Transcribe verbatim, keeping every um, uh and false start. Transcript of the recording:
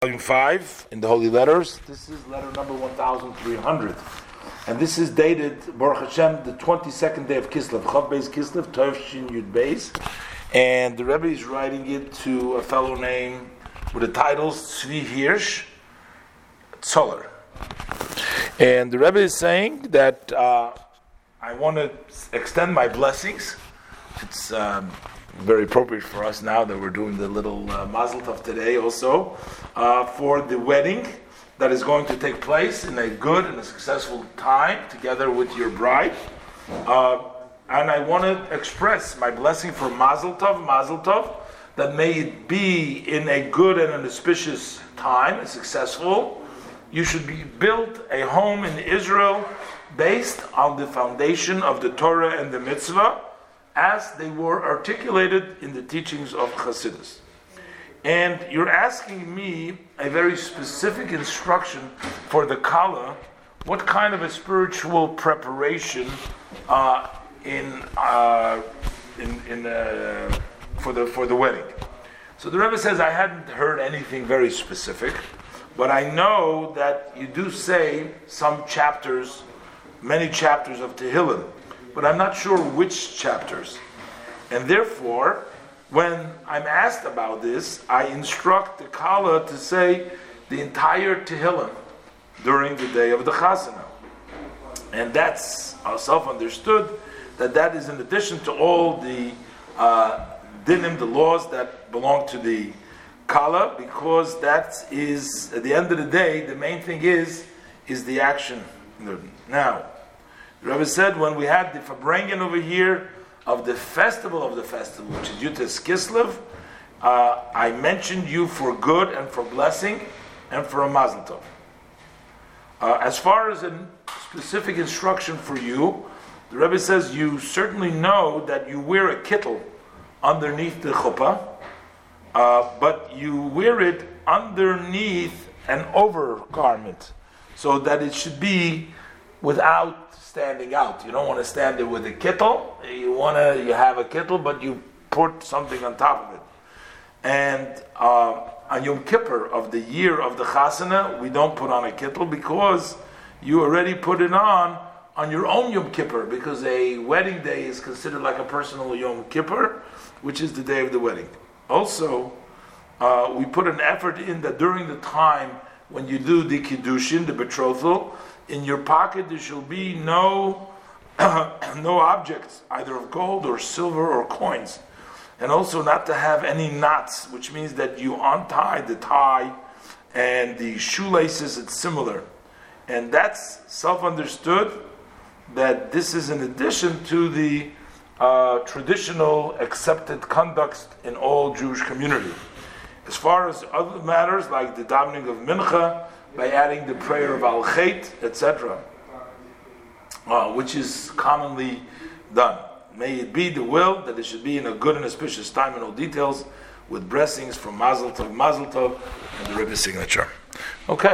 Volume five in the Holy Letters. This is letter number one thousand three hundred. And this is dated, Baruch Hashem, the twenty-second day of Kislev, Chav Beis Kislev, Tov Shin Yud Beis. And the Rebbe is writing it to a fellow named, with the titles Tzvi Hirsch, Zoller. And the Rebbe is saying that uh, I want to extend my blessings. It's um, very appropriate for us now that we're doing the little uh, Mazel Tov today also, uh, for the wedding that is going to take place in a good and a successful time together with your bride. Uh, and I want to express my blessing for Mazel Tov, Mazel Tov, that may it be in a good and an auspicious time, and successful. You should be built a home in Israel based on the foundation of the Torah and the Mitzvah, as they were articulated in the teachings of Chassidus. And you're asking me a very specific instruction for the Kala, what kind of a spiritual preparation uh, in uh, in, in uh, for the for the wedding. So the Rebbe says, I hadn't heard anything very specific, but I know that you do say some chapters, many chapters of Tehillim, but I'm not sure which chapters. And therefore, when I'm asked about this, I instruct the Kala to say the entire Tehillim during the day of the Chasana. And that's uh, self-understood, that that is in addition to all the uh, dinim, the laws that belong to the Kala, because that is, at the end of the day, the main thing is, is the action. Now, the Rebbe said when we had the Farbrengen over here of the festival of the festival, which is Yutes Kislev, uh, I mentioned you for good and for blessing and for a Mazel Tov. Uh, as far as a specific instruction for you, the Rebbe says you certainly know that you wear a kittel underneath the chuppah, uh, but you wear it underneath an overgarment, so that it should be without standing out. You don't want to stand there with a kittel. You want to, you have a kittel, but you put something on top of it. And uh, on Yom Kippur of the year of the Chasana, we don't put on a kittel because you already put it on on your own Yom Kippur, because a wedding day is considered like a personal Yom Kippur, which is the day of the wedding. Also, uh, we put an effort in that during the time when you do the Kiddushin, the betrothal, in your pocket there shall be no no objects, either of gold or silver or coins. And also not to have any knots, which means that you untie the tie and the shoelaces, it's similar. And that's self-understood that this is in addition to the uh, traditional accepted conducts in all Jewish community. As far as other matters like the davening of Mincha, by adding the prayer of Al Chait, et cetera, uh, which is commonly done. May it be the will that it should be in a good and auspicious time in all details, with blessings from Mazel Tov, Mazel Tov, and the Rebbe's signature. Okay.